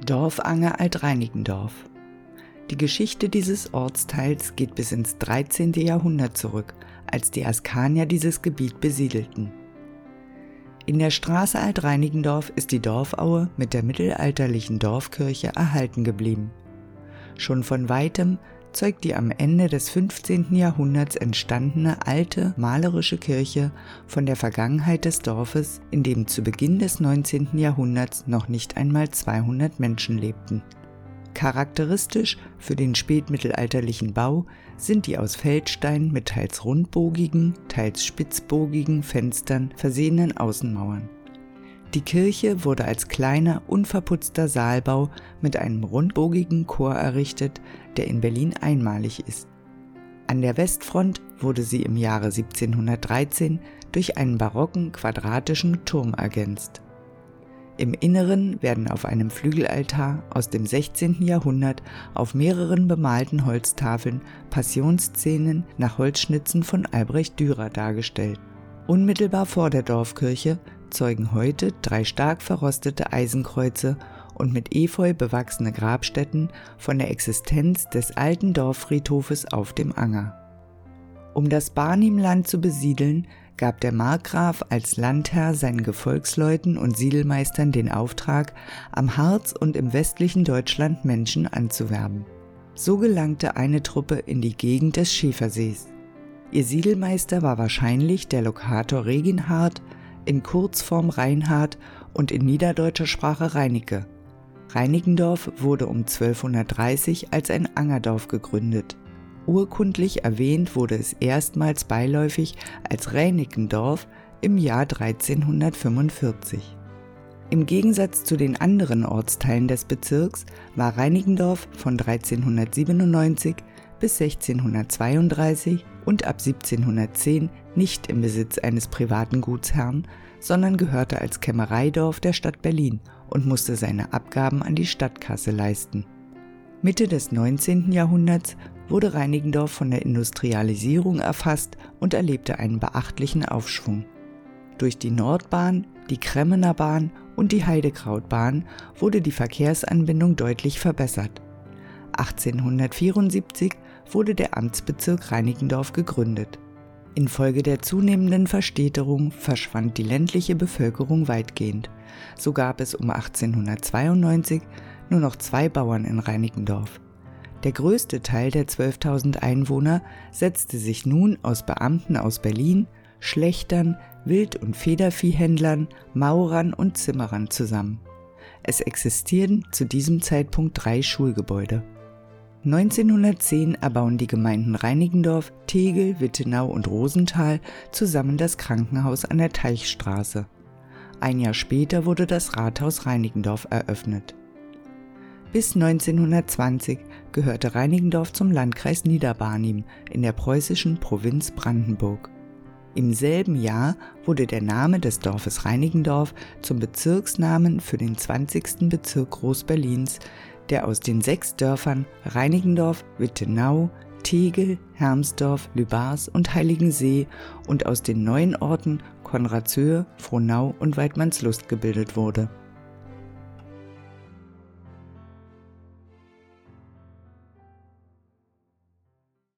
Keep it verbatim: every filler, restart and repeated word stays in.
Dorfanger Alt-Reinickendorf. Die Geschichte dieses Ortsteils geht bis ins dreizehnte. Jahrhundert zurück, als die Askanier dieses Gebiet besiedelten. In der Straße Alt-Reinickendorf ist die Dorfaue mit der mittelalterlichen Dorfkirche erhalten geblieben. Schon von weitem zeugt die am Ende des fünfzehnten. Jahrhunderts entstandene alte, malerische Kirche von der Vergangenheit des Dorfes, in dem zu Beginn des neunzehnten. Jahrhunderts noch nicht einmal zweihundert Menschen lebten. Charakteristisch für den spätmittelalterlichen Bau sind die aus Feldstein mit teils rundbogigen, teils spitzbogigen Fenstern versehenen Außenmauern. Die Kirche wurde als kleiner, unverputzter Saalbau mit einem rundbogigen Chor errichtet, der in Berlin einmalig ist. An der Westfront wurde sie im Jahre siebzehnhundertdreizehn durch einen barocken, quadratischen Turm ergänzt. Im Inneren werden auf einem Flügelaltar aus dem sechzehnten. Jahrhundert auf mehreren bemalten Holztafeln Passionsszenen nach Holzschnitzen von Albrecht Dürer dargestellt. Unmittelbar vor der Dorfkirche zeugen heute drei stark verrostete Eisenkreuze und mit Efeu bewachsene Grabstätten von der Existenz des alten Dorffriedhofes auf dem Anger. Um das Barnimland zu besiedeln, gab der Markgraf als Landherr seinen Gefolgsleuten und Siedelmeistern den Auftrag, am Harz und im westlichen Deutschland Menschen anzuwerben. So gelangte eine Truppe in die Gegend des Schäfersees. Ihr Siedelmeister war wahrscheinlich der Lokator Reginhard, in Kurzform Reinhard und in niederdeutscher Sprache Reinicke. Reinickendorf wurde um zwölfhundertdreißig als ein Angerdorf gegründet. Urkundlich erwähnt wurde es erstmals beiläufig als Ränickendorf im Jahr dreizehnhundertfünfundvierzig. Im Gegensatz zu den anderen Ortsteilen des Bezirks war Reinickendorf von dreizehnhundertsiebenundneunzig bis sechzehnhundertzweiunddreißig und ab siebzehnhundertzehn nicht im Besitz eines privaten Gutsherrn, sondern gehörte als Kämmereidorf der Stadt Berlin und musste seine Abgaben an die Stadtkasse leisten. Mitte des neunzehnten. Jahrhunderts wurde Reinickendorf von der Industrialisierung erfasst und erlebte einen beachtlichen Aufschwung. Durch die Nordbahn, die Kremmener Bahn und die Heidekrautbahn wurde die Verkehrsanbindung deutlich verbessert. achtzehnhundertvierundsiebzig wurde der Amtsbezirk Reinickendorf gegründet. Infolge der zunehmenden Verstädterung verschwand die ländliche Bevölkerung weitgehend. So gab es um achtzehnhundertzweiundneunzig nur noch zwei Bauern in Reinickendorf. Der größte Teil der zwölftausend Einwohner setzte sich nun aus Beamten aus Berlin, Schlächtern, Wild- und Federviehhändlern, Maurern und Zimmerern zusammen. Es existierten zu diesem Zeitpunkt drei Schulgebäude. neunzehnhundertzehn erbauen die Gemeinden Reinickendorf, Tegel, Wittenau und Rosenthal zusammen das Krankenhaus an der Teichstraße. Ein Jahr später wurde das Rathaus Reinickendorf eröffnet. Bis neunzehnhundertzwanzig gehörte Reinickendorf zum Landkreis Niederbarnim in der preußischen Provinz Brandenburg. Im selben Jahr wurde der Name des Dorfes Reinickendorf zum Bezirksnamen für den zwanzigsten Bezirk Groß-Berlins, der aus den sechs Dörfern Reinickendorf, Wittenau, Tegel, Hermsdorf, Lübars und Heiligensee und aus den neuen Orten Konradshöhe, Frohnau und Waidmannslust gebildet wurde.